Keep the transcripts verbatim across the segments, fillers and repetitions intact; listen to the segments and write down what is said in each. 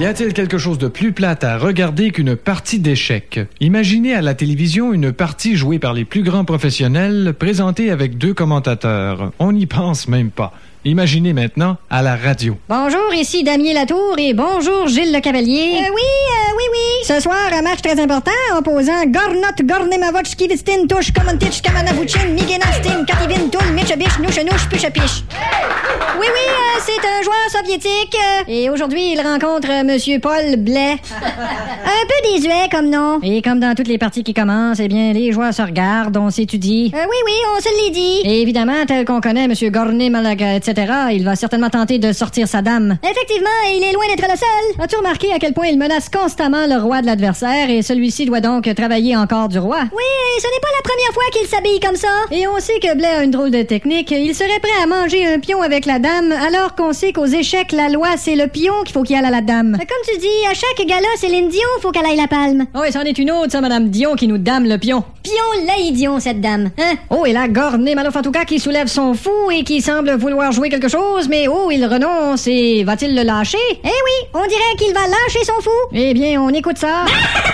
Y a-t-il quelque chose de plus plate à regarder qu'une partie d'échecs? Imaginez à la télévision une partie jouée par les plus grands professionnels, présentée avec deux commentateurs. On n'y pense même pas. Imaginez maintenant à la radio. Bonjour, ici Damien Latour et bonjour Gilles Le Cavalier. Euh, oui, euh, oui, oui. Ce soir, un match très important opposant Gornot, Gornemavoch, Kivistin, Touche, Komontich, Kamanavuchin, Migenastin, Kativin, Toul, Mitchabish, Nouchenouche, Puchapish. Oui, oui, euh, c'est un joueur soviétique. Euh... Et aujourd'hui, il rencontre euh, Monsieur Paul Blais. Un peu désuet comme nom. Et comme dans toutes les parties qui commencent, eh bien, les joueurs se regardent, on s'étudie. Euh, oui, oui, on se l'est dit. Et évidemment, tel qu'on connaît Monsieur Gorné, Malaga, et cetera, il va certainement tenter de sortir sa dame. Effectivement, il est loin d'être le seul. As-tu remarqué à quel point il menace constamment le roi de l'adversaire et celui-ci doit donc travailler encore du roi? Oui, et ce n'est pas la première fois qu'il s'habille comme ça. Et on sait que Blais a une drôle de technique. Il serait prêt à manger un pion avec la dame, alors qu'on sait qu'aux échecs, la loi, c'est le pion qu'il faut qu'il aille à la dame. Comme tu dis, à chaque gala, Céline Dion, faut qu'elle aille la palme. Oh, et c'en est une autre, ça, Madame Dion, qui nous dame le pion. Pion laïdion, cette dame. Hein? Oh, et là, Gorné Malouf, en tout cas, qui soulève son fou et qui semble vouloir jouer quelque chose, mais oh, il renonce et va-t-il le lâcher? Eh oui, on dirait qu'il va lâcher son fou. Eh bien, on écoute ça.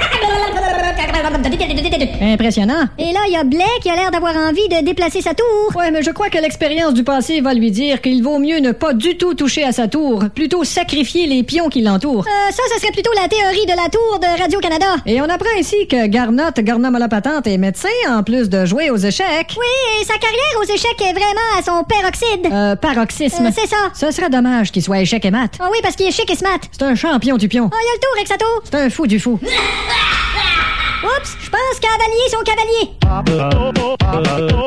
Impressionnant. Et là, il y a Blais qui a l'air d'avoir envie de déplacer sa tour. Ouais, mais je crois que l'expérience du passé va lui dire qu'il vaut mieux ne pas du tout toucher à sa tour, plutôt sacrifier les pions qui l'entourent. Euh, ça, ce serait plutôt la théorie de la tour de Radio-Canada. Et on apprend ici que Garnot, Garnot Malapatente est médecin, en plus de jouer aux échecs. Oui, et sa carrière aux échecs est vraiment à son peroxyde. Euh, paroxysme. Euh, c'est ça. Ce serait dommage qu'il soit échec et mat. Ah oui, parce qu'il est chic et smart. C'est un champion du pion. Oh, il y a le tour, Exato. C'est un fou du fou. Oups, je pense cavalier son cavalier.